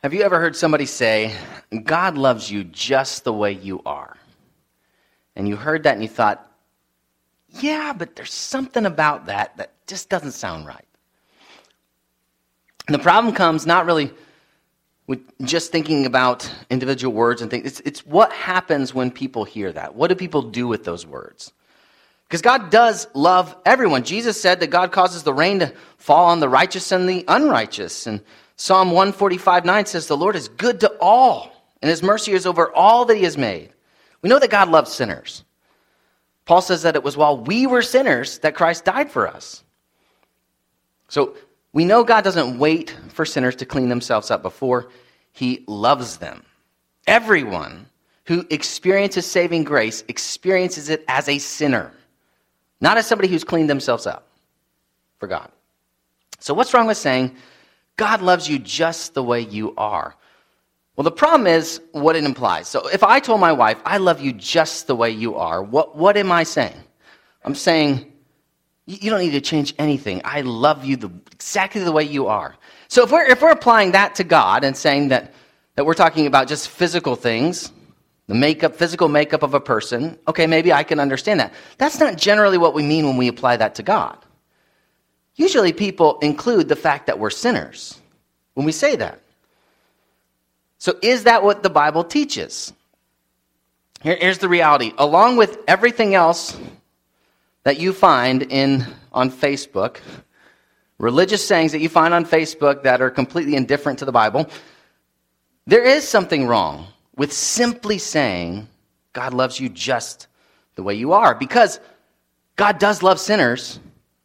Have you ever heard somebody say, God loves you just the way you are? And you heard that and you thought, yeah, but there's something about that just doesn't sound right. And the problem comes not really with just thinking about individual words and things. It's what happens when people hear that. What do people do with those words? Because God does love everyone. Jesus said that God causes the rain to fall on the righteous and the unrighteous. And Psalm 145:9 says, the Lord is good to all, and his mercy is over all that he has made. We know that God loves sinners. Paul says that it was while we were sinners that Christ died for us. So we know God doesn't wait for sinners to clean themselves up before he loves them. Everyone who experiences saving grace experiences it as a sinner, not as somebody who's cleaned themselves up for God. So what's wrong with saying, God loves you just the way you are? Well, the problem is what it implies. So if I told my wife, I love you just the way you are, what am I saying? I'm saying, you don't need to change anything. I love you exactly the way you are. So if we're applying that to God and saying that we're talking about just physical things, the physical makeup of a person, okay, maybe I can understand that. That's not generally what we mean when we apply that to God. Usually people include the fact that we're sinners when we say that. So is that what the Bible teaches? Here's the reality. Along with everything else that you find on Facebook, religious sayings that you find on Facebook that are completely indifferent to the Bible, there is something wrong with simply saying God loves you just the way you are. Because God does love sinners,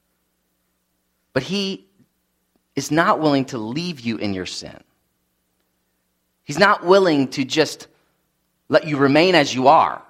but he is not willing to leave you in your sin. He's not willing to just let you remain as you are.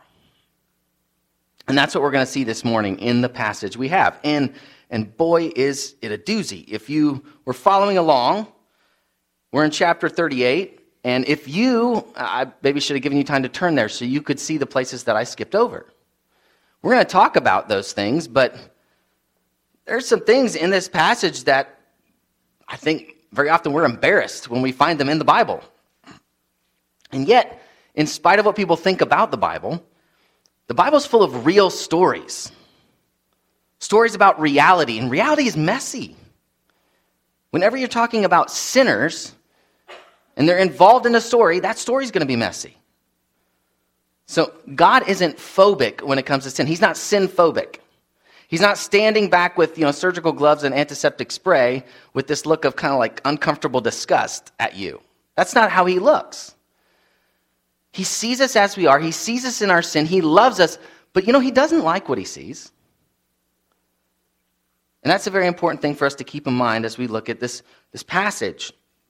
And that's what we're going to see this morning in the passage we have. And boy, is it a doozy. If you were following along, we're in chapter 38. And if I maybe should have given you time to turn there so you could see the places that I skipped over. We're going to talk about those things, but there's some things in this passage that I think very often we're embarrassed when we find them in the Bible. And yet, in spite of what people think about the Bible's full of real stories. Stories about reality, and reality is messy. Whenever you're talking about sinners, and they're involved in a story, that story's going to be messy. So God isn't phobic when it comes to sin. He's not sin-phobic. He's not standing back with surgical gloves and antiseptic spray with this look of kind of like uncomfortable disgust at you. That's not how he looks. He sees us as we are. He sees us in our sin. He loves us. But he doesn't like what he sees. And that's a very important thing for us to keep in mind as we look at this passage.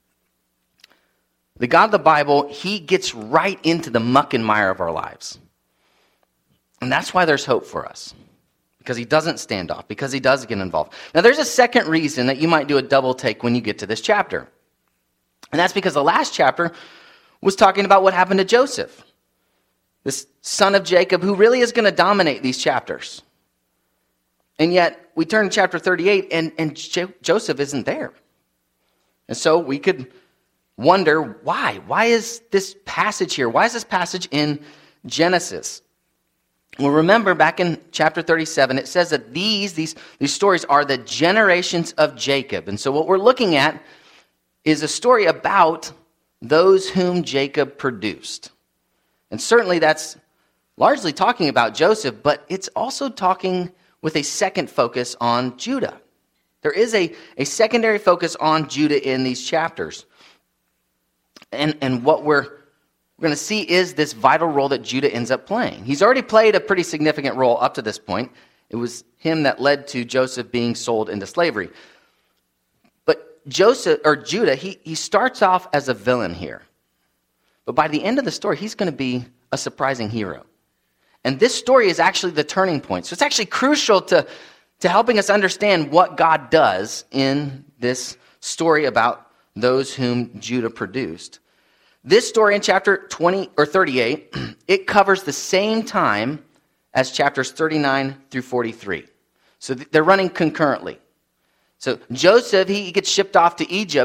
The God of the Bible, he gets right into the muck and mire of our lives. And that's why there's hope for us. Because he doesn't stand off, because he does get involved. Now, there's a second reason that you might do a double take when you get to this chapter. And that's because the last chapter was talking about what happened to Joseph, this son of Jacob, who really is going to dominate these chapters. And yet, we turn to chapter 38, and Joseph isn't there. And so we could wonder, why? Why is this passage here? Why is this passage in Genesis? Well, remember back in chapter 37, it says that these stories are the generations of Jacob. And so what we're looking at is a story about those whom Jacob produced. And certainly that's largely talking about Joseph, but it's also talking with a second focus on Judah. There is a secondary focus on Judah in these chapters. And what we're going to see is this vital role that Judah ends up playing. He's already played a pretty significant role up to this point. It was him that led to Joseph being sold into slavery. But Judah, he starts off as a villain here. But by the end of the story, he's going to be a surprising hero. And this story is actually the turning point. So it's actually crucial to helping us understand what God does in this story about those whom Judah produced. This story in chapter 20 or 38, it covers the same time as chapters 39 through 43. So they're running concurrently. So Joseph, he gets shipped off to Egypt,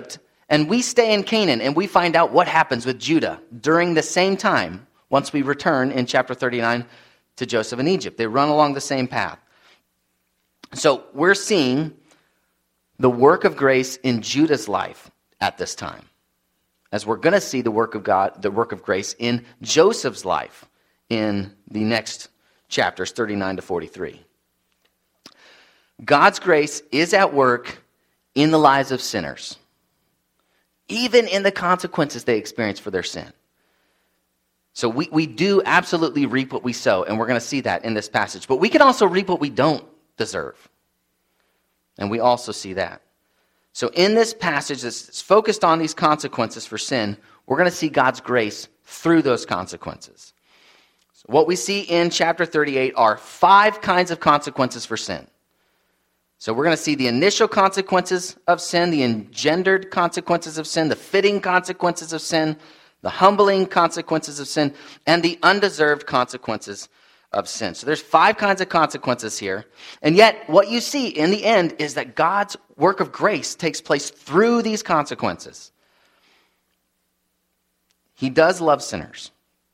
And we stay in Canaan, and we find out what happens with Judah during the same time once we return in chapter 39 to Joseph in Egypt. They run along the same path. So we're seeing the work of grace in Judah's life at this time, as we're going to see the work of God, the work of grace in Joseph's life in the next chapters 39 to 43. God's grace is at work in the lives of sinners, even in the consequences they experience for their sin. So we do absolutely reap what we sow, and we're going to see that in this passage. But we can also reap what we don't deserve. And we also see that. So in this passage that's focused on these consequences for sin, we're going to see God's grace through those consequences. So what we see in chapter 38 are 5 kinds of consequences for sin. So we're going to see the initial consequences of sin, the engendered consequences of sin, the fitting consequences of sin, the humbling consequences of sin, and the undeserved consequences of sin. So there's 5 kinds of consequences here. And yet what you see in the end is that God's work of grace takes place through these consequences. He does love sinners,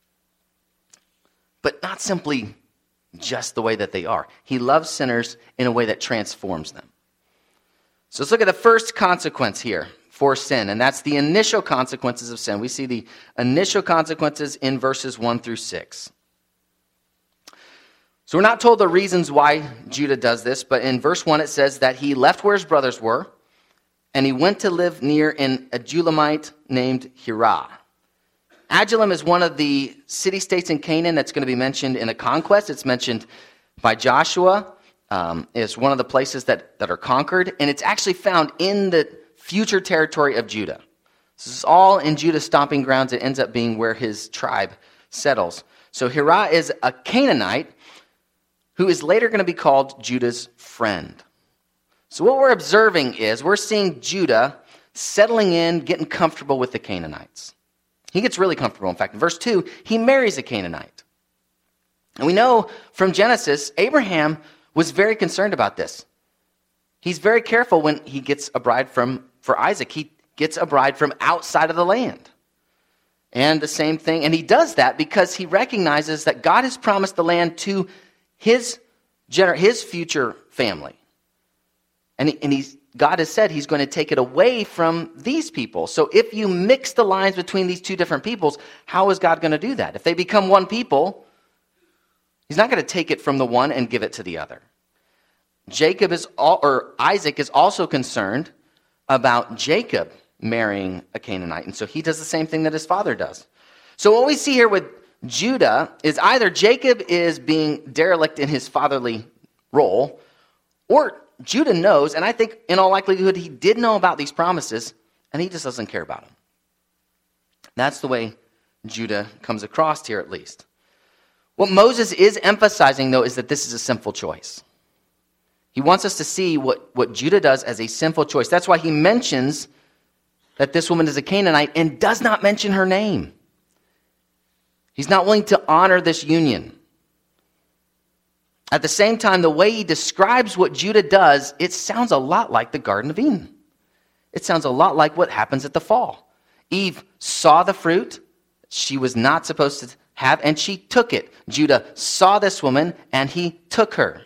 but not simply just the way that they are. He loves sinners in a way that transforms them. So let's look at the first consequence here for sin, and that's the initial consequences of sin. We see the initial consequences in verses 1 through 6. So we're not told the reasons why Judah does this, but in verse 1 it says that he left where his brothers were, and he went to live near an Adullamite named Hirah. Adullam is one of the city-states in Canaan that's going to be mentioned in the conquest. It's mentioned by Joshua. It's one of the places that are conquered, and it's actually found in the future territory of Judah. This is all in Judah's stomping grounds. It ends up being where his tribe settles. So Hirah is a Canaanite who is later going to be called Judah's friend. So what we're observing is we're seeing Judah settling in, getting comfortable with the Canaanites. He gets really comfortable. In fact, in verse 2, he marries a Canaanite. And we know from Genesis, Abraham was very concerned about this. He's very careful when he gets a bride for Isaac. He gets a bride from outside of the land. And the same thing, and he does that because he recognizes that God has promised the land to his future family. And God has said he's going to take it away from these people. So if you mix the lines between these two different peoples, how is God going to do that? If they become one people, he's not going to take it from the one and give it to the other. Isaac is also concerned about Jacob marrying a Canaanite. And so he does the same thing that his father does. So what we see here with Judah is either Jacob is being derelict in his fatherly role, or Judah knows, and I think in all likelihood he did know about these promises, and he just doesn't care about them. That's the way Judah comes across here, at least. What Moses is emphasizing, though, is that this is a sinful choice. He wants us to see what Judah does as a sinful choice. That's why he mentions that this woman is a Canaanite and does not mention her name. He's not willing to honor this union. At the same time, the way he describes what Judah does, it sounds a lot like the Garden of Eden. It sounds a lot like what happens at the fall. Eve saw the fruit she was not supposed to have, and she took it. Judah saw this woman, and he took her.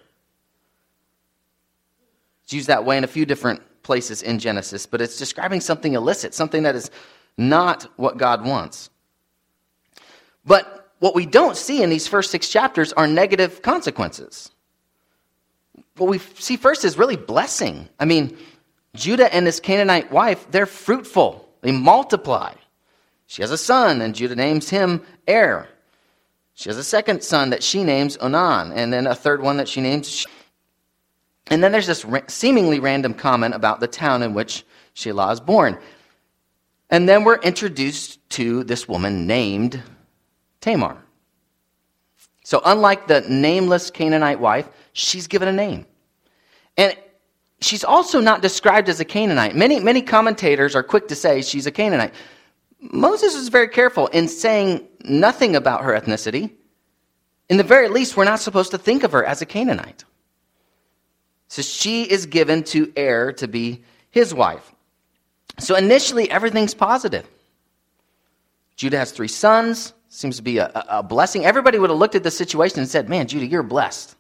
It's used that way in a few different places in Genesis, but it's describing something illicit, something that is not what God wants. But what we don't see in these first 6 chapters are negative consequences. What we see first is really blessing. I mean, Judah and his Canaanite wife, they're fruitful. They multiply. She has a son, and Judah names him Er. She has a second son that she names Onan, and then a third one that she names. And then there's this seemingly random comment about the town in which Shelah is born. And then we're introduced to this woman named Tamar. So unlike the nameless Canaanite wife, she's given a name. And she's also not described as a Canaanite. Many commentators are quick to say she's a Canaanite. Moses is very careful in saying nothing about her ethnicity. In the very least, we're not supposed to think of her as a Canaanite. So she is given to Er to be his wife. So initially, everything's positive. Judah has 3 sons. Seems to be a blessing. Everybody would have looked at the situation and said, man, Judah, you're blessed.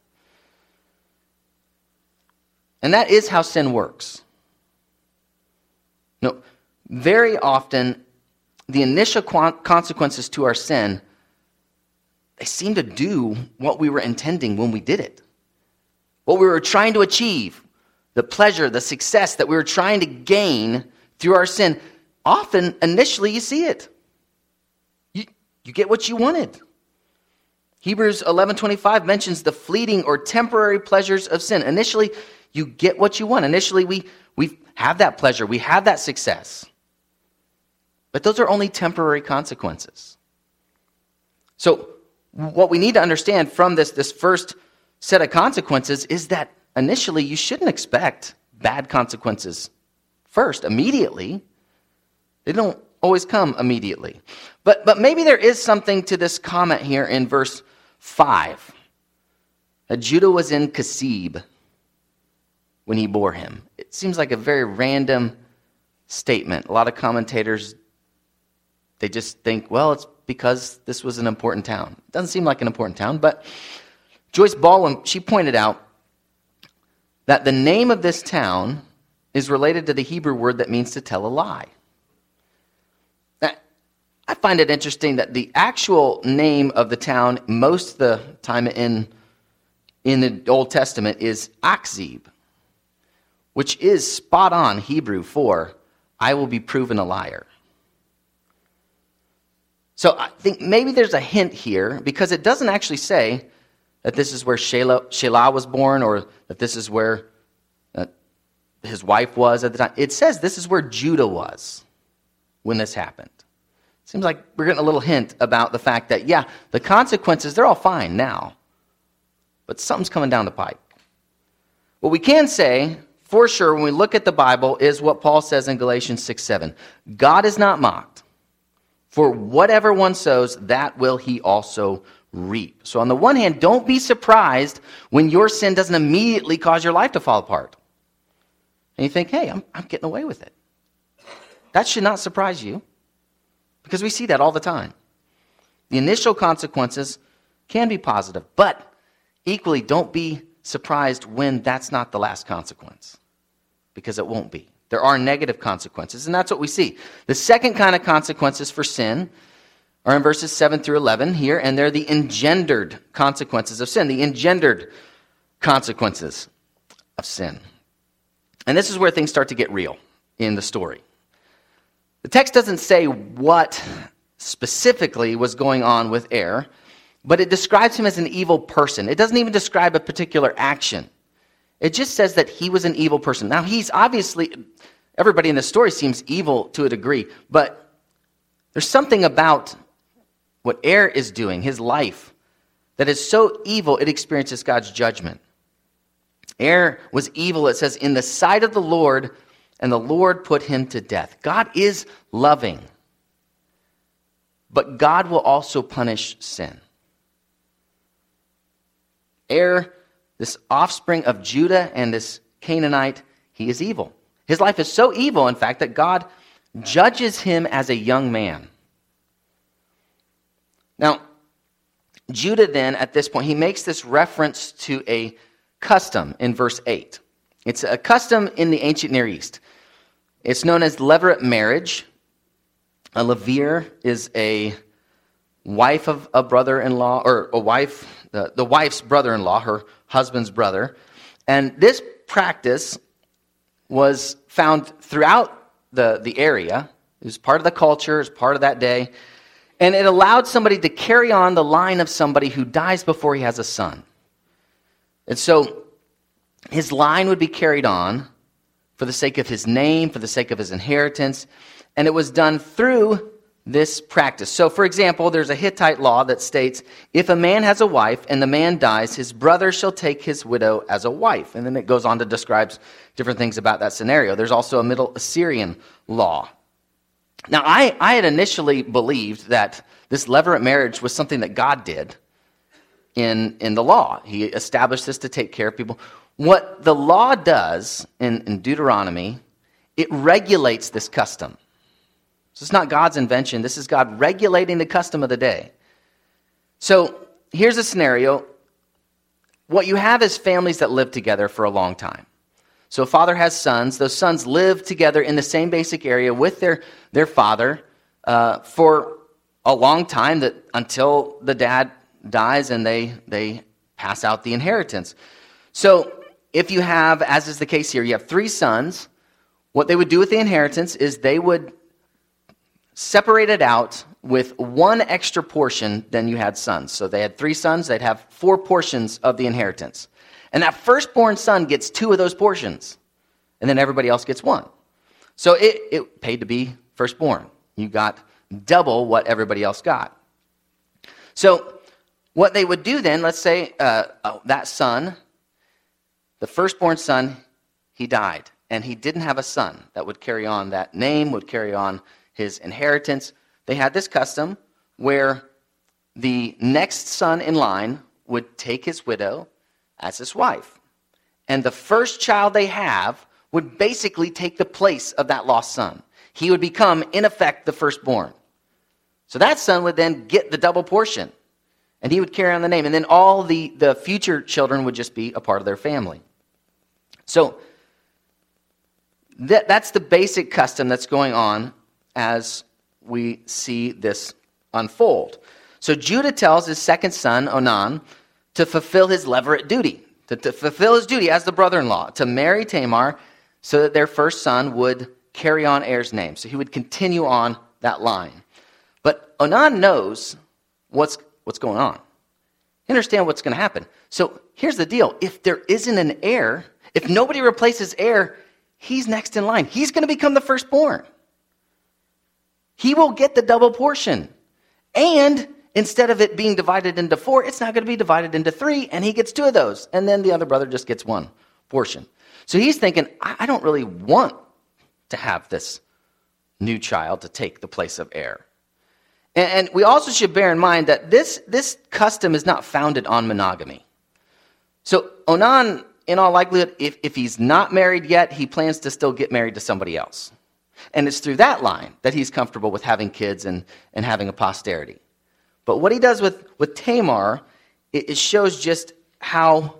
And that is how sin works. No, very often, the initial consequences to our sin, they seem to do what we were intending when we did it. What we were trying to achieve, the pleasure, the success that we were trying to gain through our sin, often, initially, you see it. You get what you wanted. Hebrews 11:25 mentions the fleeting or temporary pleasures of sin. Initially, you get what you want. Initially, we have that pleasure. We have that success. But those are only temporary consequences. So what we need to understand from this first set of consequences is that initially you shouldn't expect bad consequences first, immediately. They don't always come immediately. But maybe there is something to this comment here in verse 5. That Judah was in Kasib when he bore him. It seems like a very random statement. A lot of commentators, they just think, well, it's because this was an important town. It doesn't seem like an important town, but Joyce Baldwin, she pointed out that the name of this town is related to the Hebrew word that means to tell a lie. Now, I find it interesting that the actual name of the town most of the time in the Old Testament is Akzib, which is spot on Hebrew for I will be proven a liar. So I think maybe there's a hint here, because it doesn't actually say that this is where Shelah was born, or that this is where his wife was at the time. It says this is where Judah was when this happened. Seems like we're getting a little hint about the fact that, yeah, the consequences, they're all fine now, but something's coming down the pike. What we can say for sure when we look at the Bible is what Paul says in Galatians 6:7. God is not mocked. For whatever one sows, that will he also reap. So on the one hand, don't be surprised when your sin doesn't immediately cause your life to fall apart. And you think, hey, I'm getting away with it. That should not surprise you, because we see that all the time. The initial consequences can be positive, but equally don't be surprised when that's not the last consequence, because it won't be. There are negative consequences, and that's what we see. The second kind of consequences for sin are in verses 7 through 11 here, and they're the engendered consequences of sin, the engendered consequences of sin. And this is where things start to get real in the story. The text doesn't say what specifically was going on with Er, but it describes him as an evil person. It doesn't even describe a particular action. It just says that he was an evil person. Now, he's obviously, everybody in the story seems evil to a degree, but there's something about what Er is doing, his life, that is so evil it experiences God's judgment. Er was evil, it says, in the sight of the Lord, and the Lord put him to death. God is loving, but God will also punish sin. Er, this offspring of Judah and this Canaanite, he is evil. His life is so evil, in fact, that God judges him as a young man. Now, Judah then, at this point, he makes this reference to a custom in verse 8. It's a custom in the ancient Near East. It's known as levirate marriage. A levir is a wife of a brother-in-law, or a wife, the wife's brother-in-law, her husband's brother. And this practice was found throughout the area. It was part of the culture, it was part of that day. And it allowed somebody to carry on the line of somebody who dies before he has a son. And so his line would be carried on for the sake of his name, for the sake of his inheritance. And it was done through this practice. So, for example, there's a Hittite law that states, if a man has a wife and the man dies, his brother shall take his widow as a wife. And then it goes on to describe different things about that scenario. There's also a Middle Assyrian law. Now, I had initially believed that this levirate marriage was something that God did in the law. He established this to take care of people. What the law does in Deuteronomy it regulates this custom. So it's not God's invention. This is God regulating the custom of the day. So here's a scenario. What you have is families that live together for a long time. So a father has sons. Those sons live together in the same basic area with their father for a long time, that until the dad dies and they pass out the inheritance. So if you have, as is the case here, you have 3 sons, what they would do with the inheritance is they would separate it out with 1 extra portion than you had sons. So they had 3 sons, they'd have 4 portions of the inheritance. And that firstborn son gets 2 of those portions, and then everybody else gets 1. So it paid to be firstborn. You got double what everybody else got. So what they would do then, let's say that son, the firstborn son, he died, and he didn't have a son that would carry on that name, would carry on his inheritance. They had this custom where the next son in line would take his widow as his wife. And the first child they have would basically take the place of that lost son. He would become, in effect, the firstborn. So that son would then get the double portion, and he would carry on the name. And then all the future children would just be a part of their family. So that's the basic custom that's going on as we see this unfold. So Judah tells his second son, Onan, to fulfill his levirate duty, to fulfill his duty as the brother-in-law, to marry Tamar so that their first son would carry on Er's name. So he would continue on that line. But Onan knows what's going on. He understands what's going to happen. So here's the deal. If there isn't an heir, if nobody replaces heir, he's next in line. He's going to become the firstborn. He will get the double portion. And instead of it being divided into 4, it's now going to be divided into 3, and he gets 2 of those. And then the other brother just gets 1 portion. So he's thinking, I don't really want to have this new child to take the place of heir. And we also should bear in mind that this custom is not founded on monogamy. So Onan, in all likelihood, if he's not married yet, he plans to still get married to somebody else. And it's through that line that he's comfortable with having kids and having a posterity. But what he does with Tamar, it shows just how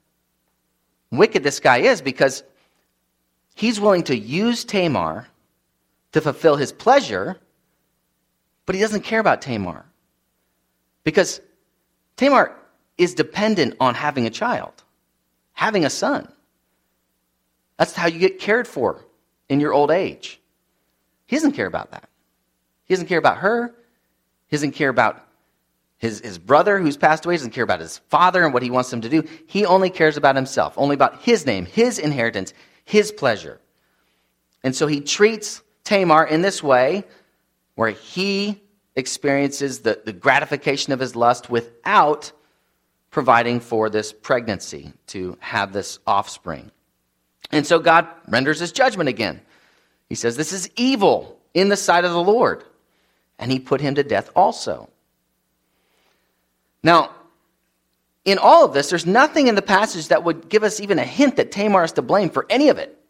wicked this guy is, because he's willing to use Tamar to fulfill his pleasure, but he doesn't care about Tamar. Because Tamar is dependent on having a child, having a son. That's how you get cared for in your old age. He doesn't care about that. He doesn't care about her. He doesn't care about his brother who's passed away. He doesn't care about his father and what he wants him to do. He only cares about himself, only about his name, his inheritance, his pleasure. And so he treats Tamar in this way, where he experiences the gratification of his lust without providing for this pregnancy to have this offspring. And so God renders his judgment again. He says, this is evil in the sight of the Lord. And he put him to death also. Now, in all of this, there's nothing in the passage that would give us even a hint that Tamar is to blame for any of it.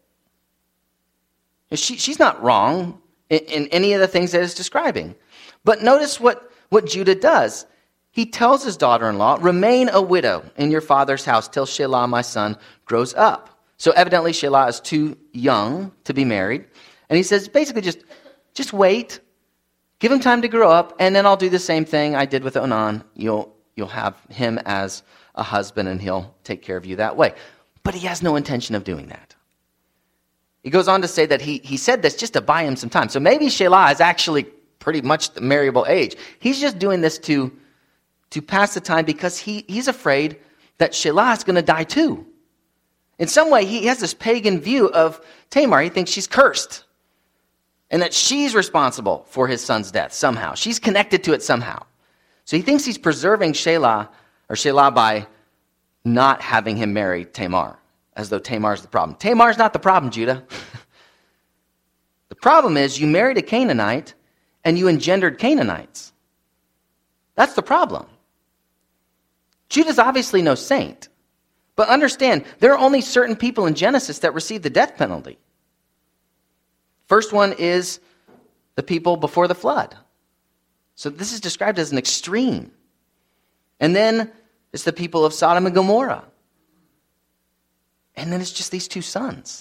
She's not wrong in any of the things that it's describing. But notice what Judah does. He tells his daughter-in-law, remain a widow in your father's house till Shelah, my son, grows up. So evidently Shelah is too young to be married. And he says, basically, just wait. Give him time to grow up, and then I'll do the same thing I did with Onan. You'll have him as a husband, and he'll take care of you that way. But he has no intention of doing that. He goes on to say that he said this just to buy him some time. So maybe Shelah is actually pretty much the marriable age. He's just doing this to pass the time because he's afraid that Shelah is going to die too. In some way, he has this pagan view of Tamar. He thinks she's cursed and that she's responsible for his son's death somehow. She's connected to it somehow. So he thinks he's preserving Shelah by not having him marry Tamar, as though Tamar's the problem. Tamar's not the problem, Judah. The problem is you married a Canaanite and you engendered Canaanites. That's the problem. Judah's obviously no saint. But understand, there are only certain people in Genesis that receive the death penalty. First one is the people before the flood. So this is described as an extreme. And then it's the people of Sodom and Gomorrah. And then it's just these two sons.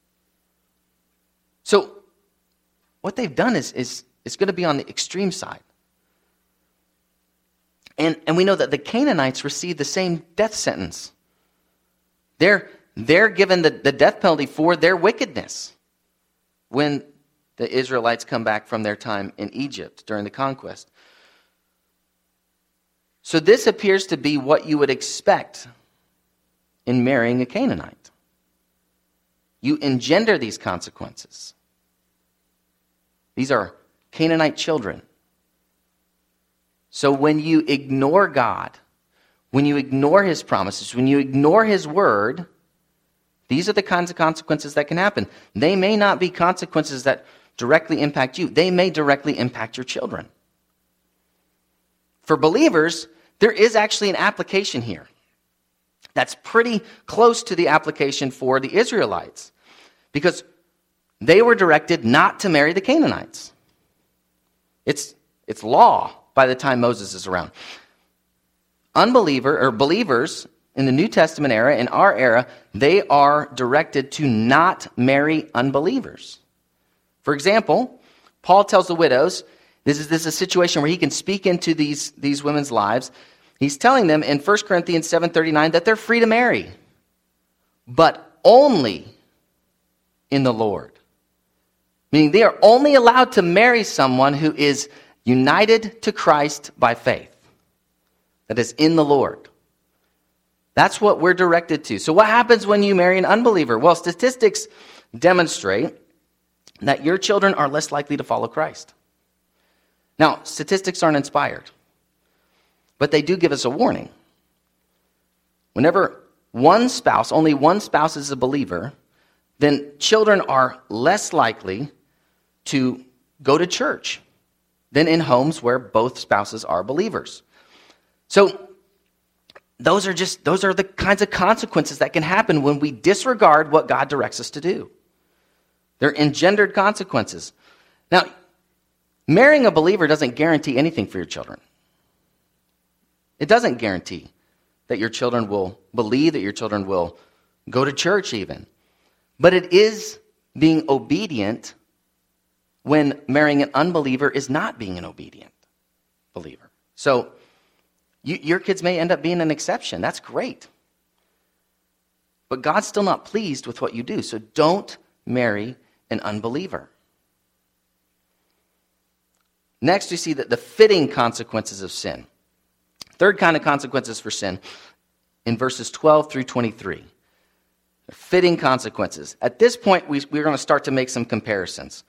So what they've done is going to be on the extreme side. And we know that the Canaanites received the same death sentence. They're given the death penalty for their wickedness when the Israelites come back from their time in Egypt during the conquest. So this appears to be what you would expect in marrying a Canaanite. You engender these consequences. These are Canaanite children. So when you ignore God, when you ignore his promises, when you ignore his word, these are the kinds of consequences that can happen. They may not be consequences that directly impact you. They may directly impact your children. For believers, there is actually an application here that's pretty close to the application for the Israelites, because they were directed not to marry the Canaanites. It's law by the time Moses is around. Believers in the New Testament era, in our era, they are directed to not marry unbelievers. For example, Paul tells the widows, this is a situation where he can speak into these women's lives. He's telling them in 1 Corinthians 7:39 that they're free to marry, but only in the Lord. Meaning they are only allowed to marry someone who is united to Christ by faith, that is in the Lord. That's what we're directed to. So what happens when you marry an unbeliever? Well, statistics demonstrate that your children are less likely to follow Christ. Now, statistics aren't inspired, but they do give us a warning. Whenever only one spouse is a believer, then children are less likely to go to church than in homes where both spouses are believers. So those are the kinds of consequences that can happen when we disregard what God directs us to do. They're engendered consequences. Now, marrying a believer doesn't guarantee anything for your children. It doesn't guarantee that your children will believe, that your children will go to church even. But it is being obedient when marrying an unbeliever is not being an obedient believer. So your kids may end up being an exception. That's great. But God's still not pleased with what you do. So don't marry an unbeliever. Next, we see that the fitting consequences of sin. Third kind of consequences for sin in verses 12 through 23. Fitting consequences. At this point, we're going to start to make some comparisons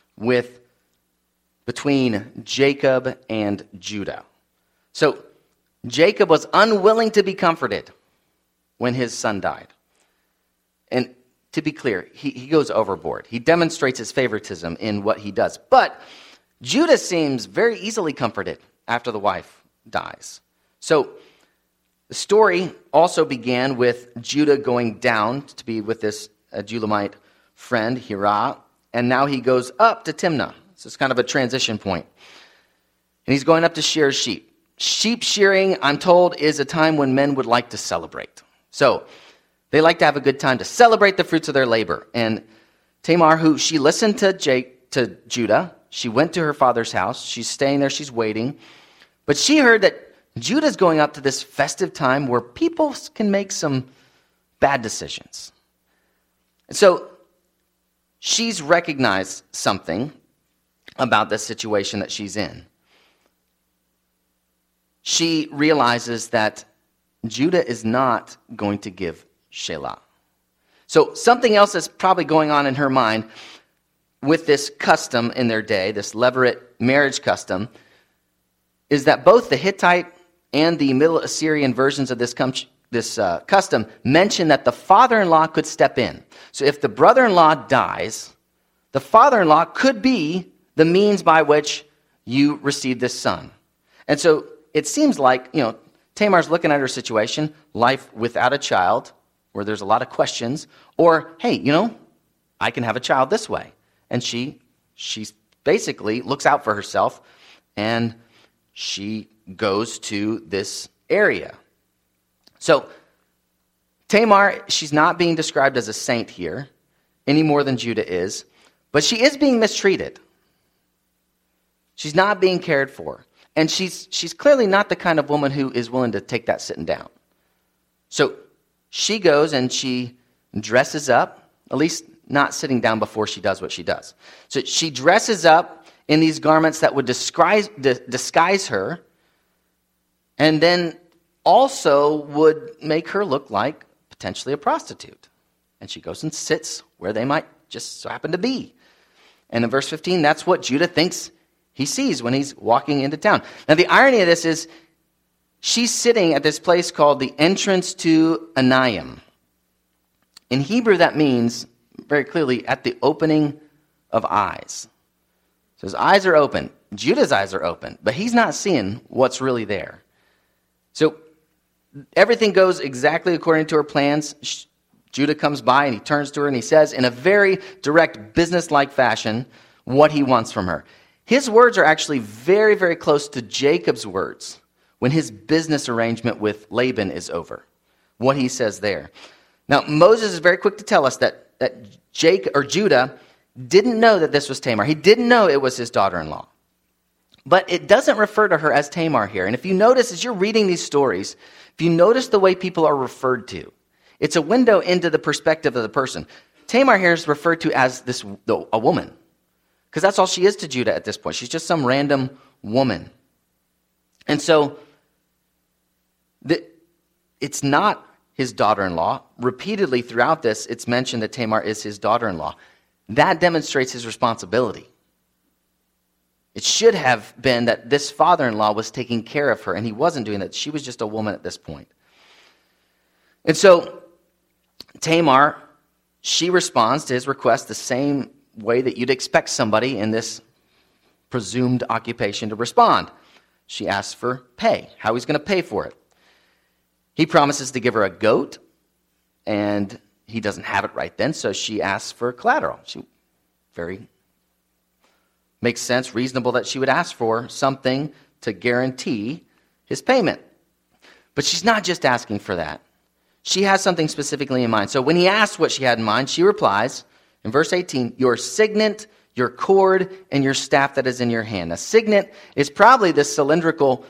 between Jacob and Judah. So Jacob was unwilling to be comforted when his son died. And to be clear, he goes overboard. He demonstrates his favoritism in what he does. But Judah seems very easily comforted after the wife dies. So the story also began with Judah going down to be with this Adullamite friend, Hirah, and now he goes up to Timnah. So it's kind of a transition point. And he's going up to shear sheep. Sheep shearing, I'm told, is a time when men would like to celebrate. So they like to have a good time to celebrate the fruits of their labor. And Tamar, she listened to Judah. She went to her father's house. She's staying there. She's waiting. But she heard that Judah's going up to this festive time where people can make some bad decisions. And so she's recognized something about the situation that she's in. She realizes that Judah is not going to give Shelah. So something else that's probably going on in her mind with this custom in their day, this levirate marriage custom, is that both the Hittite and the Middle Assyrian versions of this custom mention that the father-in-law could step in. So if the brother-in-law dies, the father-in-law could be the means by which you receive this son. And so it seems like, Tamar's looking at her situation, life without a child, where there's a lot of questions, or, hey, I can have a child this way. and she basically looks out for herself, and she goes to this area. So Tamar, she's not being described as a saint here any more than Judah is, but she is being mistreated. She's not being cared for. And she's clearly not the kind of woman who is willing to take that sitting down. So she goes and she dresses up, at least not sitting down before she does what she does. So she dresses up in these garments that would disguise her, and then also would make her look like potentially a prostitute. And she goes and sits where they might just so happen to be. And in verse 15, that's what Judah thinks he sees when he's walking into town. Now, the irony of this is she's sitting at this place called the entrance to Anayim. In Hebrew, that means, very clearly, at the opening of eyes. So his eyes are open. Judah's eyes are open, but he's not seeing what's really there. So everything goes exactly according to her plans. Judah comes by and he turns to her and he says in a very direct, business-like fashion what he wants from her. His words are actually very, very close to Jacob's words when his business arrangement with Laban is over. What he says there. Now, Moses is very quick to tell us that Judah didn't know that this was Tamar. He didn't know it was his daughter-in-law. But it doesn't refer to her as Tamar here. And if you notice, as you're reading these stories, if you notice the way people are referred to, it's a window into the perspective of the person. Tamar here is referred to as a woman, because that's all she is to Judah at this point. She's just some random woman. And so it's not his daughter-in-law. Repeatedly throughout this, it's mentioned that Tamar is his daughter-in-law. That demonstrates his responsibility. It should have been that this father-in-law was taking care of her, and he wasn't doing that. She was just a woman at this point. And so Tamar, she responds to his request the same way that you'd expect somebody in this presumed occupation to respond. She asks for pay, how he's going to pay for it. He promises to give her a goat, and he doesn't have it right then, so she asks for collateral. Makes sense, reasonable that she would ask for something to guarantee his payment. But she's not just asking for that. She has something specifically in mind. So when he asks what she had in mind, she replies, in verse 18, your signet, your cord, and your staff that is in your hand. A signet is probably this cylindrical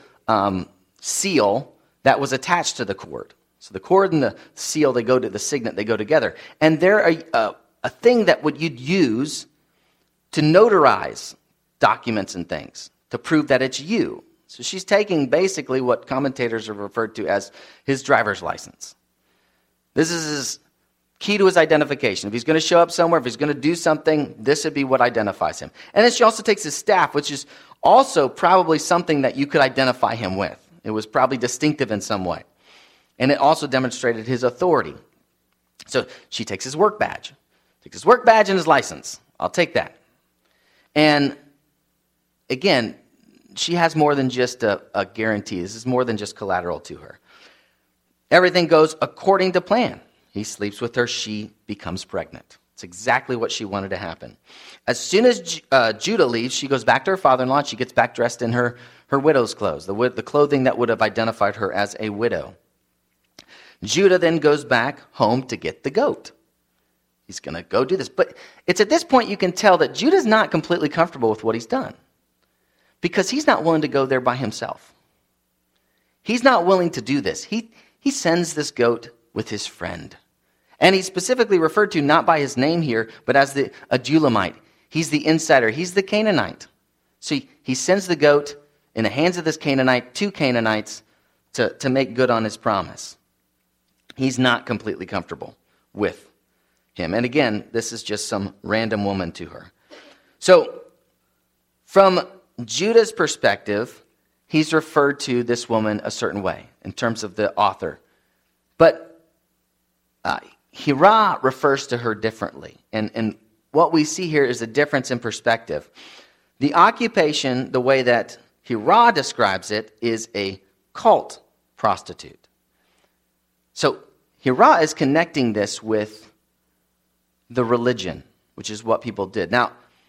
seal that was attached to the cord. So the cord and the seal, the signet, they go together. And they're a thing that you'd use to notarize documents and things, to prove that it's you. So she's taking basically what commentators have referred to as his driver's license. This is his key to his identification. If he's going to show up somewhere, if he's going to do something, this would be what identifies him. And then she also takes his staff, which is also probably something that you could identify him with. It was probably distinctive in some way. And it also demonstrated his authority. So she takes his work badge. Takes his work badge and his license. I'll take that. And again, she has more than just a guarantee. This is more than just collateral to her. Everything goes according to plan. He sleeps with her. She becomes pregnant. It's exactly what she wanted to happen. As soon as Judah leaves, she goes back to her father-in-law. She gets back dressed in her widow's clothes, the clothing that would have identified her as a widow. Judah then goes back home to get the goat. He's going to go do this. But it's at this point you can tell that Judah's not completely comfortable with what he's done, because he's not willing to go there by himself. He's not willing to do this. He sends this goat with his friend. And he's specifically referred to not by his name here, but as the Adulamite. He's the insider. He's the Canaanite. So he sends the goat in the hands of this Canaanite, two Canaanites, to make good on his promise. He's not completely comfortable with him. And again, this is just some random woman to her. So from Judah's perspective, he's referred to this woman a certain way in terms of the author. But Hirah refers to her differently. And what we see here is a difference in perspective. The occupation, the way that Hirah describes it, is a cult prostitute. So Hirah is connecting this with the religion, which is what people did. Now,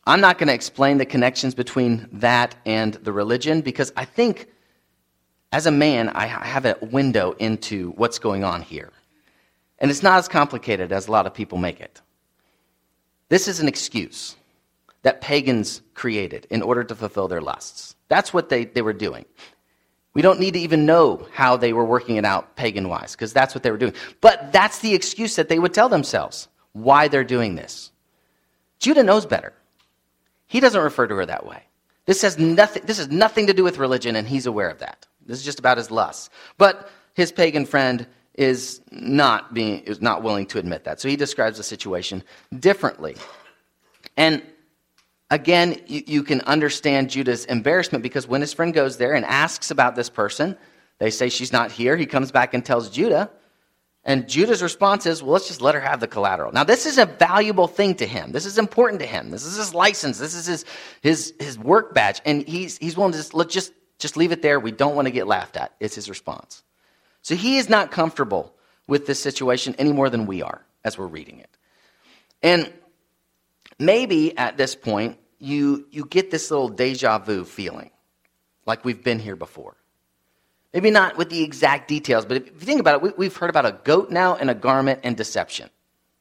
I'm not going to explain the connections between that and the religion because I think as a man, I have a window into what's going on here. And it's not as complicated as a lot of people make it. This is an excuse that pagans created in order to fulfill their lusts. That's what they were doing. We don't need to even know how they were working it out pagan-wise, because that's what they were doing. But that's the excuse that they would tell themselves, why they're doing this. Judah knows better. He doesn't refer to her that way. This has nothing to do with religion, and he's aware of that. This is just about his lusts. But his pagan friend is not willing to admit that. So he describes the situation differently. And again, you can understand Judah's embarrassment because when his friend goes there and asks about this person, they say she's not here. He comes back and tells Judah. And Judah's response is, well, let's just let her have the collateral. Now, this is a valuable thing to him. This is important to him. This is his license. This is his work badge. And he's willing to just leave it there. We don't want to get laughed at. It's his response. So he is not comfortable with this situation any more than we are as we're reading it. And maybe at this point, you get this little deja vu feeling, like we've been here before. Maybe not with the exact details, but if you think about it, we've heard about a goat now and a garment and deception.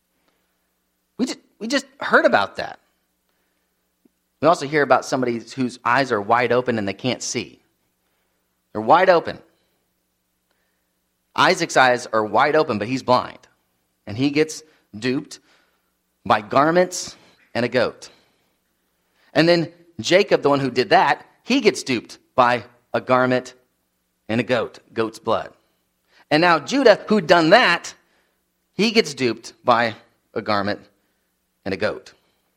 We just heard about that. We also hear about somebody whose eyes are wide open and they can't see. They're wide open. Isaac's eyes are wide open, but he's blind. And he gets duped by garments and a goat. And then Jacob, the one who did that, he gets duped by a garment and a goat's blood. And now Judah, who'd done that, he gets duped by a garment and a goat.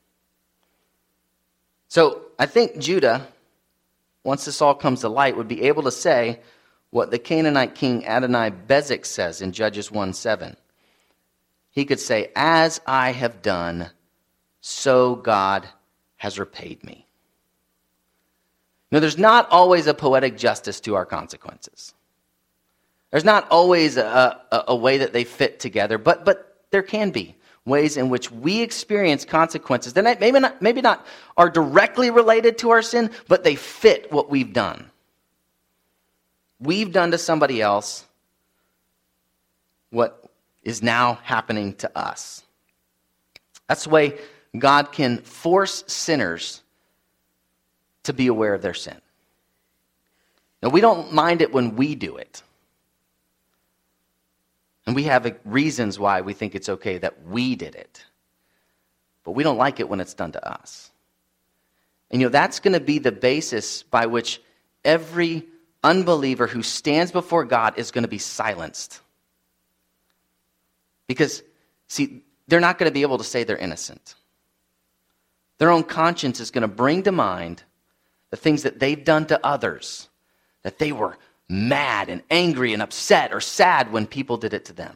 So I think Judah, once this all comes to light, would be able to say what the Canaanite king Adoni-Bezek says in Judges 1:7. He could say, as I have done, so God has repaid me. Now, there's not always a poetic justice to our consequences. There's not always a way that they fit together, but there can be ways in which we experience consequences that maybe not are directly related to our sin, but they fit what we've done. We've done to somebody else what is now happening to us. That's the way God can force sinners to be aware of their sin. Now, we don't mind it when we do it. And we have reasons why we think it's okay that we did it. But we don't like it when it's done to us. And that's going to be the basis by which every unbeliever who stands before God is going to be silenced. Because, see, they're not going to be able to say they're innocent. Their own conscience is going to bring to mind the things that they've done to others, that they were mad and angry and upset or sad when people did it to them.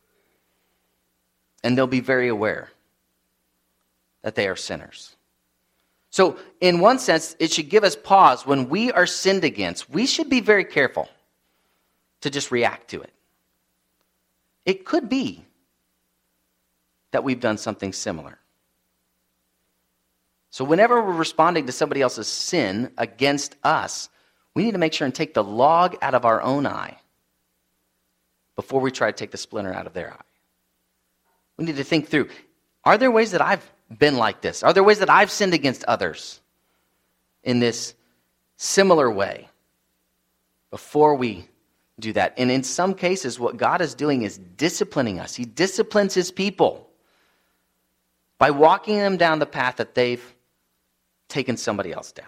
And they'll be very aware that they are sinners. So, in one sense, it should give us pause. When we are sinned against, we should be very careful to just react to it. It could be that we've done something similar. So whenever we're responding to somebody else's sin against us, we need to make sure and take the log out of our own eye before we try to take the splinter out of their eye. We need to think through, are there ways that I've been like this? Are there ways that I've sinned against others in this similar way before we do that? And in some cases, what God is doing is disciplining us. He disciplines his people by walking them down the path that they've taken somebody else down.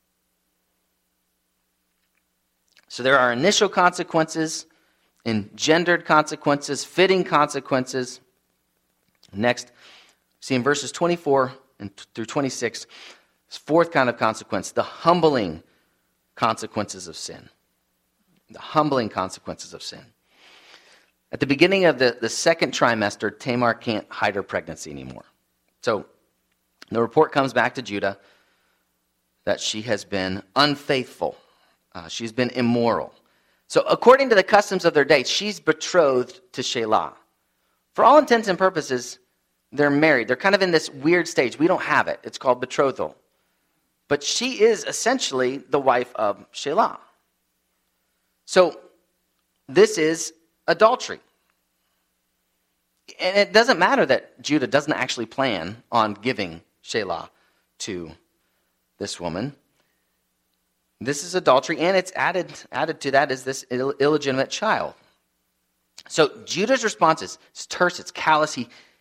So there are initial consequences, engendered consequences, fitting consequences. Next, see in verses 24 through 26, this fourth kind of consequence, the humbling consequences of sin. The humbling consequences of sin. At the beginning of the second trimester, Tamar can't hide her pregnancy anymore. So the report comes back to Judah that she has been unfaithful. She's been immoral. So according to the customs of their day, she's betrothed to Shelah. For all intents and purposes, They're married. They're kind of in this weird stage. We don't have it. It's called betrothal. But she is essentially the wife of Shelah. So this is adultery. And it doesn't matter that Judah doesn't actually plan on giving Shelah to this woman. This is adultery, and it's added to that is this illegitimate child. So Judah's response is terse, it's callous.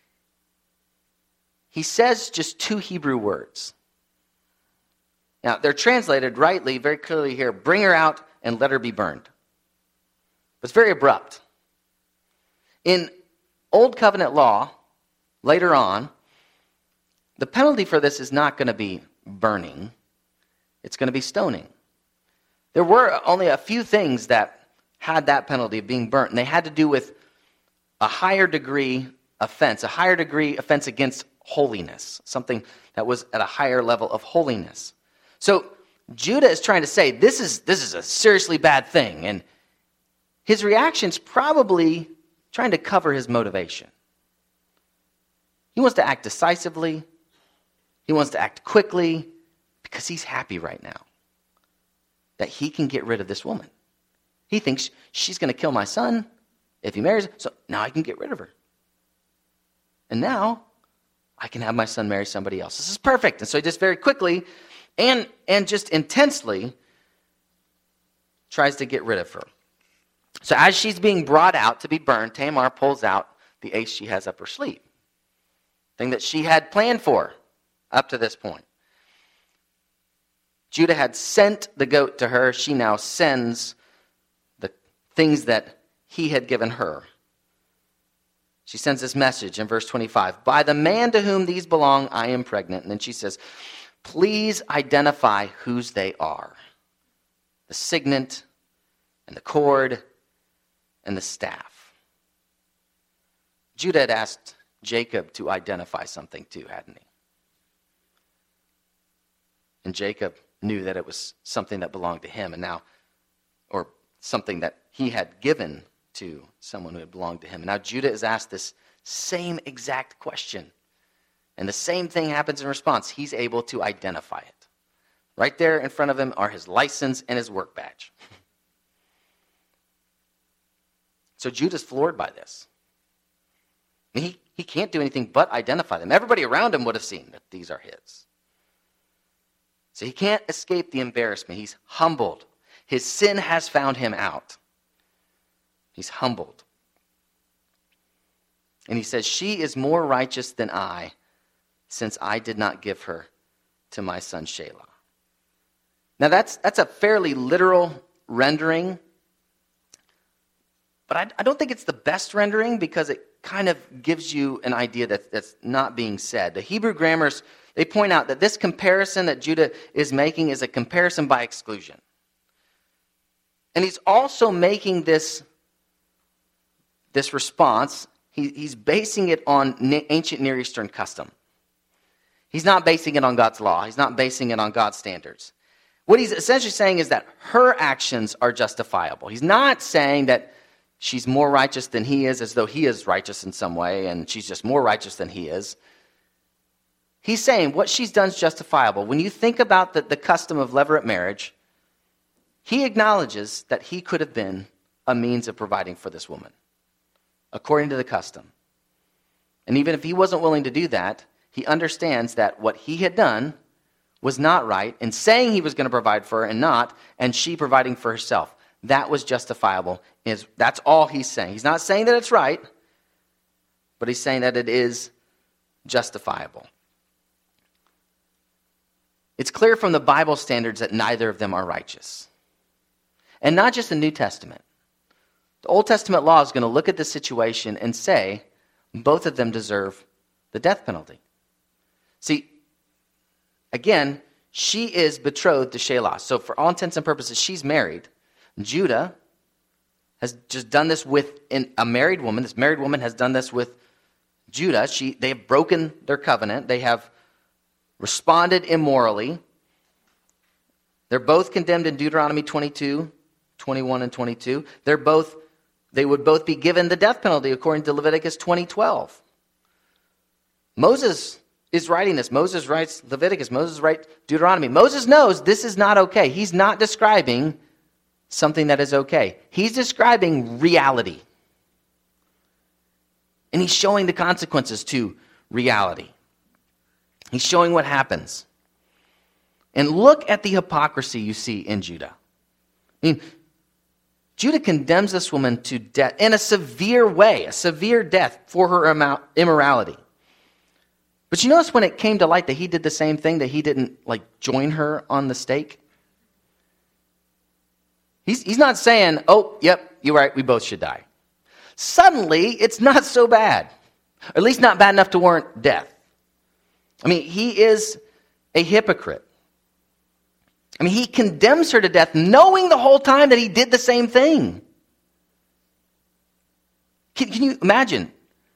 He says just 2 Hebrew words. Now, they're translated rightly, very clearly here, bring her out and let her be burned. But it's very abrupt. In Old Covenant law, later on, the penalty for this is not going to be burning. It's going to be stoning. There were only a few things that had that penalty of being burnt, and they had to do with a higher degree offense against holiness, something that was at a higher level of holiness. So Judah is trying to say this is a seriously bad thing, and his reaction's probably trying to cover his motivation. He wants to act decisively. He wants to act quickly because he's happy right now that he can get rid of this woman. He thinks she's going to kill my son if he marries her, so now I can get rid of her. And now I can have my son marry somebody else. This is perfect. And so he just very quickly and just intensely tries to get rid of her. So as she's being brought out to be burned, Tamar pulls out the ace she has up her sleeve, thing that she had planned for up to this point. Judah had sent the goat to her. She now sends the things that he had given her. She sends this message in verse 25. By the man to whom these belong, I am pregnant. And then she says, please identify whose they are. The signet and the cord and the staff. Judah had asked Jacob to identify something too, hadn't he? And Jacob knew that it was something that belonged to him, and now, or something that he had given to someone who had belonged to him. And now Judah is asked this same exact question. And the same thing happens in response. He's able to identify it. Right there in front of him are his license and his work badge. So Judah's floored by this. He can't do anything but identify them. Everybody around him would have seen that these are his. So he can't escape the embarrassment. He's humbled. His sin has found him out. He's humbled. And he says, she is more righteous than I, since I did not give her to my son Shelah. Now that's a fairly literal rendering, but I don't think it's the best rendering because it kind of gives you an idea that's not being said. The Hebrew grammars, they point out that this comparison that Judah is making is a comparison by exclusion. And he's also making this response, he's basing it on ancient Near Eastern custom. He's not basing it on God's law. He's not basing it on God's standards. What he's essentially saying is that her actions are justifiable. He's not saying that she's more righteous than he is as though he is righteous in some way and she's just more righteous than he is. He's saying what she's done is justifiable. When you think about the custom of levirate marriage, he acknowledges that he could have been a means of providing for this woman, according to the custom. And even if he wasn't willing to do that, he understands that what he had done was not right, and saying he was going to provide for her and she providing for herself. That was justifiable. That's all he's saying. He's not saying that it's right, but he's saying that it is justifiable. It's clear from the Bible standards that neither of them are righteous. And not just the New Testament. The Old Testament law is going to look at this situation and say both of them deserve the death penalty. See, again, she is betrothed to Shelah. So for all intents and purposes, she's married. Judah has just done this with a married woman. This married woman has done this with Judah. They have broken their covenant. They have responded immorally. They're both condemned in Deuteronomy 22, 21 and 22. They would both be given the death penalty according to Leviticus 20:12. Moses is writing this. Moses writes Leviticus. Moses writes Deuteronomy. Moses knows this is not okay. He's not describing something that is okay. He's describing reality. And he's showing the consequences to reality. He's showing what happens. And look at the hypocrisy you see in Judah. I mean, Judah condemns this woman to death in a severe way, a severe death for her immorality. But you notice when it came to light that he did the same thing, that he didn't join her on the stake? He's not saying, oh, yep, you're right, we both should die. Suddenly, it's not so bad. Or at least not bad enough to warrant death. I mean, he is a hypocrite. I mean, he condemns her to death knowing the whole time that he did the same thing. Can you imagine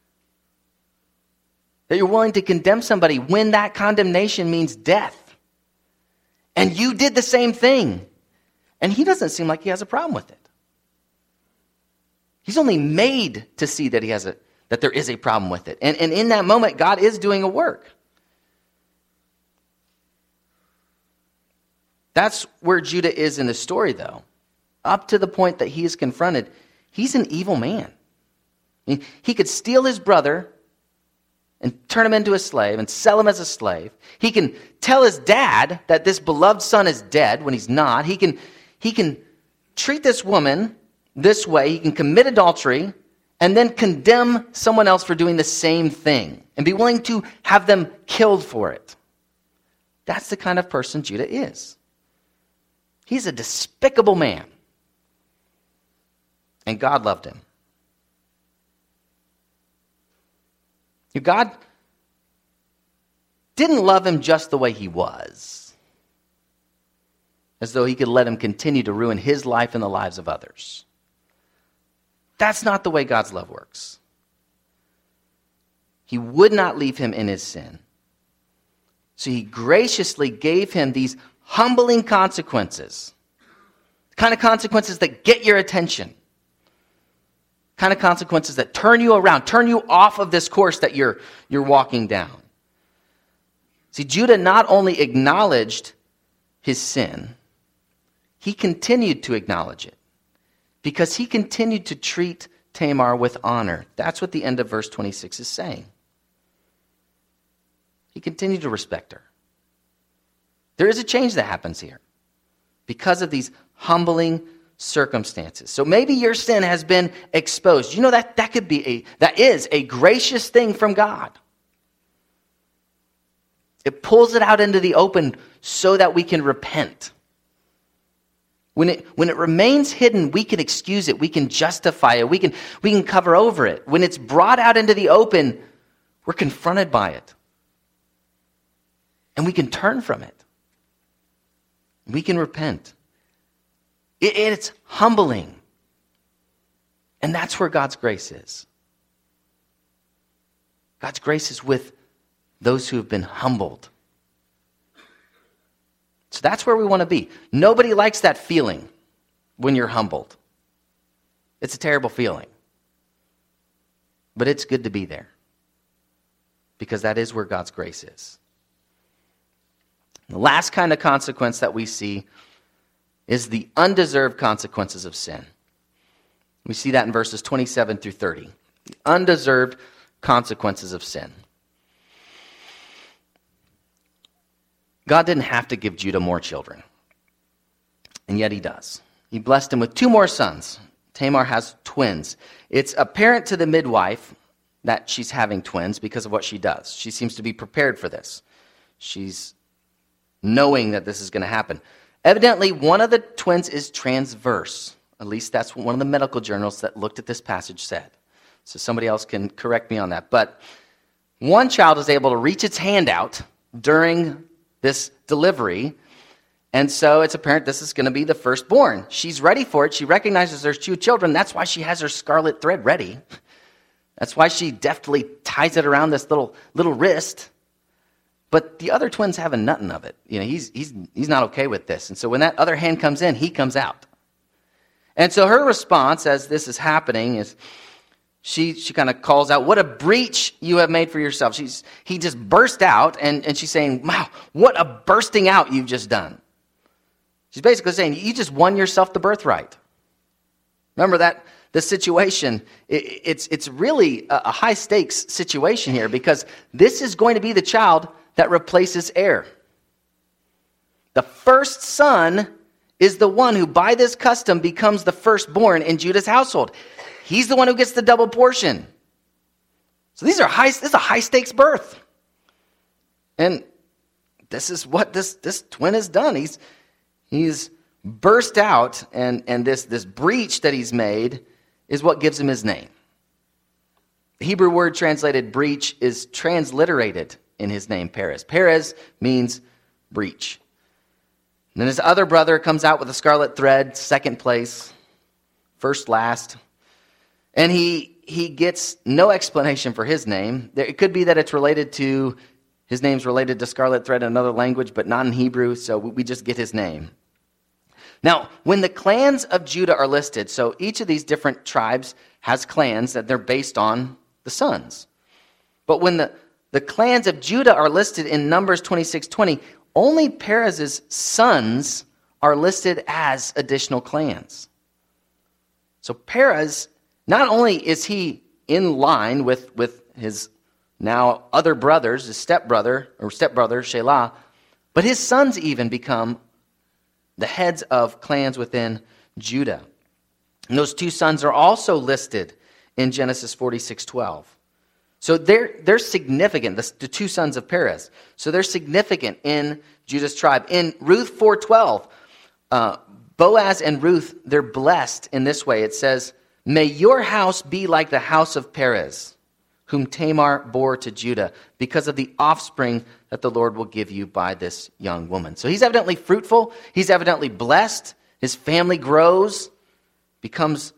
that you're willing to condemn somebody when that condemnation means death? And you did the same thing. And he doesn't seem like he has a problem with it. He's only made to see that that there is a problem with it. And in that moment, God is doing a work. That's where Judah is in the story, though. Up to the point that he is confronted, he's an evil man. I mean, he could steal his brother and turn him into a slave and sell him as a slave. He can tell his dad that this beloved son is dead when he's not. He can treat this woman this way. He can commit adultery and then condemn someone else for doing the same thing and be willing to have them killed for it. That's the kind of person Judah is. He's a despicable man. And God loved him. God didn't love him just the way he was, as though he could let him continue to ruin his life and the lives of others. That's not the way God's love works. He would not leave him in his sin. So he graciously gave him these humbling consequences. The kind of consequences that get your attention. Kind of consequences that turn you around, turn you off of this course that you're walking down. See, Judah not only acknowledged his sin, he continued to acknowledge it because he continued to treat Tamar with honor. That's what the end of verse 26 is saying. He continued to respect her. There is a change that happens here because of these humbling circumstances. So maybe your sin has been exposed. You know that is a gracious thing from God. It pulls it out into the open so that we can repent. When it remains hidden, we can excuse it, we can justify it, we can cover over it. When it's brought out into the open, we're confronted by it. And we can turn from it. We can repent. It's humbling. And that's where God's grace is. God's grace is with those who have been humbled. So that's where we want to be. Nobody likes that feeling when you're humbled. It's a terrible feeling. But it's good to be there. Because that is where God's grace is. The last kind of consequence that we see is the undeserved consequences of sin. We see that in verses 27 through 30. The undeserved consequences of sin. God didn't have to give Judah more children. And yet he does. He blessed him with 2 more sons. Tamar has twins. It's apparent to the midwife that she's having twins because of what she does. She seems to be prepared for this. She's knowing that this is going to happen. Evidently, one of the twins is transverse. At least that's what one of the medical journals that looked at this passage said. So somebody else can correct me on that. But one child is able to reach its hand out during this delivery, and so it's apparent this is going to be the firstborn. She's ready for it. She recognizes there's 2 children. That's why she has her scarlet thread ready. That's why she deftly ties it around this little wrist. But the other twins having nothing of it. You know, he's not okay with this. And so when that other hand comes in, he comes out. And so her response as this is happening is she kind of calls out, "What a breach you have made for yourself." He just burst out, and she's saying, "Wow, what a bursting out you've just done." She's basically saying, you just won yourself the birthright. Remember that the situation, it's really a high stakes situation here, because this is going to be the child that replaces heir. The first son is the one who by this custom becomes the firstborn in Judah's household. He's the one who gets the double portion. So this is a high stakes birth. And this is what this twin has done. He's burst out, and this breach that he's made is what gives him his name. The Hebrew word translated breach is transliterated in his name, Perez. Perez means breach. And then his other brother comes out with a scarlet thread, second place, first last. And he gets no explanation for his name. It could be that his name's related to scarlet thread in another language, but not in Hebrew, so we just get his name. Now, when the clans of Judah are listed, so each of these different tribes has clans that they're based on the sons. But when the clans of Judah are listed in Numbers 26:20, only Perez's sons are listed as additional clans. So Perez, not only is he in line with his now other brothers, his stepbrother Shelah, but his sons even become the heads of clans within Judah. And those two sons are also listed in Genesis 46:12. So they're significant, the two sons of Perez. So they're significant in Judah's tribe. In Ruth 4:12, Boaz and Ruth, they're blessed in this way. It says, "May your house be like the house of Perez, whom Tamar bore to Judah, because of the offspring that the Lord will give you by this young woman." So he's evidently fruitful. He's evidently blessed. His family grows, becomes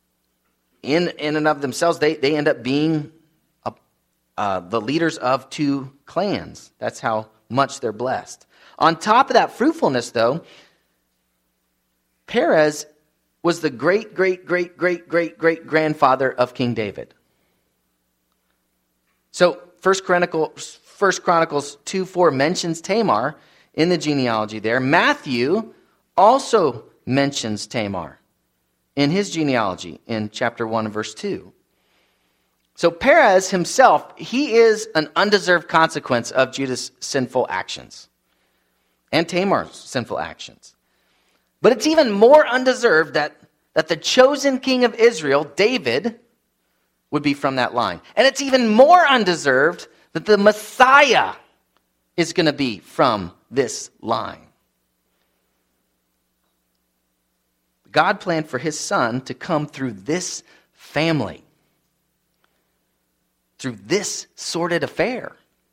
in and of themselves. They end up being the leaders of two clans. That's how much they're blessed. On top of that fruitfulness, though, Perez was the great-great-great-great-great-great-grandfather of King David. So 1 Chronicles 2:4 mentions Tamar in the genealogy there. Matthew also mentions Tamar in his genealogy in chapter 1 and verse 2. So Perez himself, he is an undeserved consequence of Judah's sinful actions and Tamar's sinful actions. But it's even more undeserved that the chosen king of Israel, David, would be from that line. And it's even more undeserved that the Messiah is going to be from this line. God planned for his son to come through this family, through this sordid affair,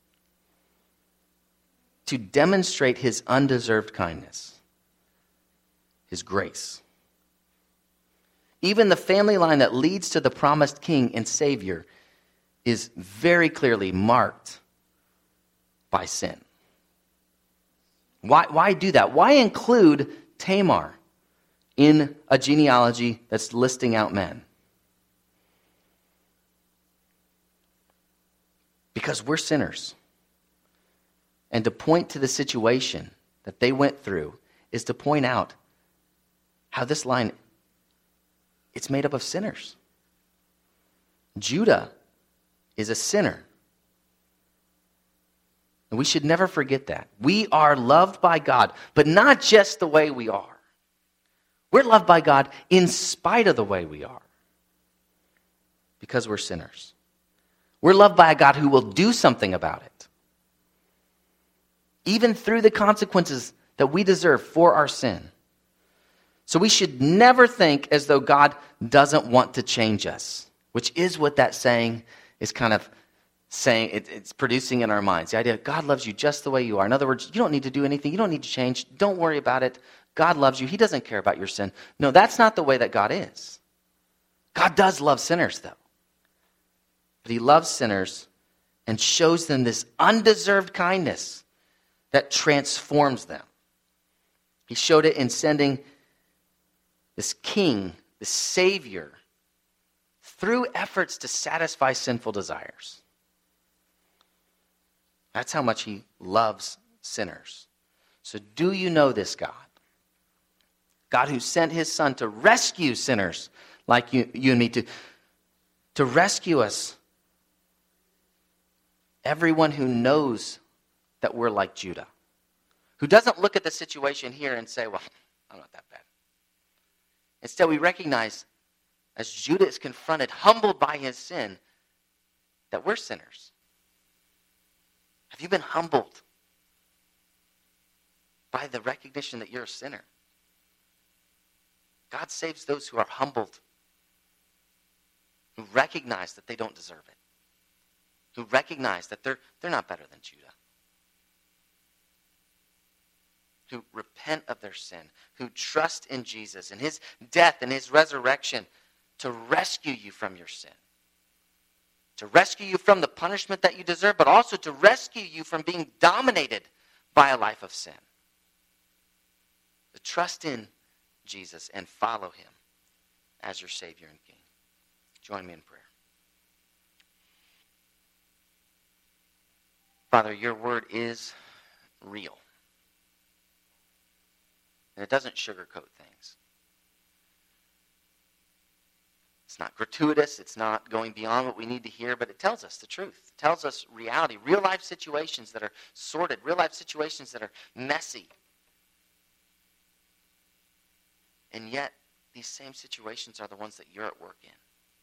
to demonstrate his undeserved kindness, his grace. Even the family line that leads to the promised king and savior is very clearly marked by sin. Why do that? Why include Tamar in a genealogy that's listing out men? Because we're sinners. And to point to the situation that they went through is to point out how this line, it's made up of sinners. Judah is a sinner. And we should never forget that. We are loved by God, but not just the way we are. We're loved by God in spite of the way we are, because we're sinners. We're loved by a God who will do something about it, even through the consequences that we deserve for our sin. So we should never think as though God doesn't want to change us, which is what that saying is kind of saying. It's producing in our minds. The idea, God loves you just the way you are. In other words, you don't need to do anything. You don't need to change. Don't worry about it. God loves you. He doesn't care about your sin. No, that's not the way that God is. God does love sinners, though. But he loves sinners and shows them this undeserved kindness that transforms them. He showed it in sending this king, this savior, through efforts to satisfy sinful desires. That's how much he loves sinners. So do you know this God? God who sent his son to rescue sinners like you and me, to rescue us. Everyone who knows that we're like Judah, who doesn't look at the situation here and say, well, I'm not that bad. Instead, we recognize, as Judah is confronted, humbled by his sin, that we're sinners. Have you been humbled by the recognition that you're a sinner? God saves those who are humbled, who recognize that they don't deserve it, who recognize that they're not better than Judah, who repent of their sin, who trust in Jesus and his death and his resurrection to rescue you from your sin, to rescue you from the punishment that you deserve, but also to rescue you from being dominated by a life of sin. To trust in Jesus and follow him as your Savior and King. Join me in prayer. Father, your word is real. And it doesn't sugarcoat things. It's not gratuitous. It's not going beyond what we need to hear, but it tells us the truth. It tells us reality, real life situations that are sordid, real life situations that are messy. And yet, these same situations are the ones that you're at work in.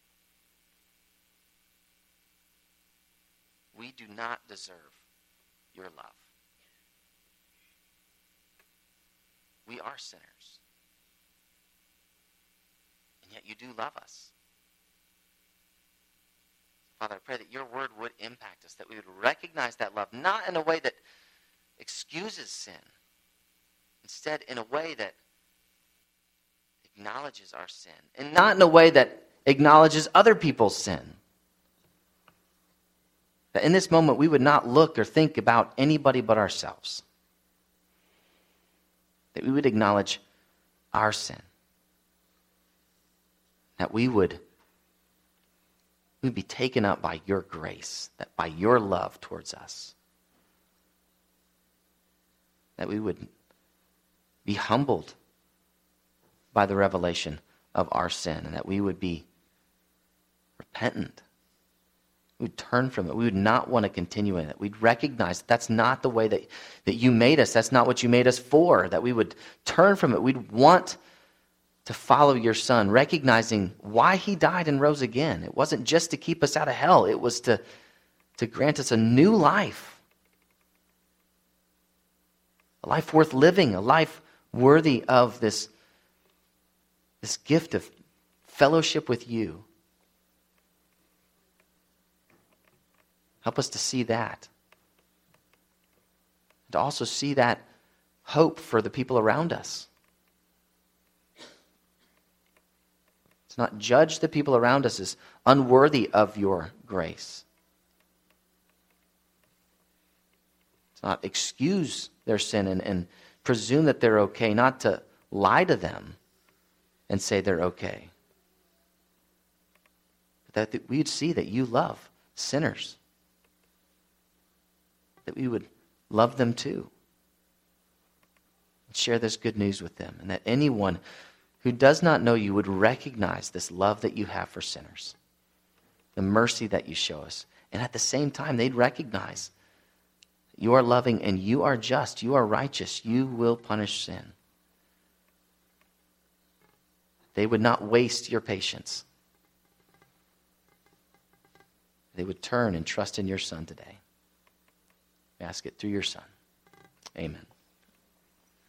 We do not deserve your love. We are sinners. And yet you do love us. Father, I pray that your word would impact us, that we would recognize that love, not in a way that excuses sin, instead in a way that acknowledges our sin, and not in a way that acknowledges other people's sin. That in this moment we would not look or think about anybody but ourselves. That we would acknowledge our sin. That we'd be taken up by your grace, that by your love towards us. That we would be humbled by the revelation of our sin, and that we would be repentant. We would turn from it. We would not want to continue in it. We'd recognize that that's not the way that you made us. That's not what you made us for. That we would turn from it. We'd want to follow your Son, recognizing why he died and rose again. It wasn't just to keep us out of hell. It was to grant us a new life. A life worth living. A life worthy of this gift of fellowship with you. Help us to see that. To also see that hope for the people around us. It's not judge the people around us as unworthy of your grace. It's not excuse their sin and presume that they're okay, not to lie to them and say they're okay. But that we'd see that you love sinners. That we would love them too. And share this good news with them. And that anyone who does not know you would recognize this love that you have for sinners. The mercy that you show us. And at the same time, they'd recognize you are loving and you are just. You are righteous. You will punish sin. They would not waste your patience. They would turn and trust in your Son today. We ask it through your Son. Amen.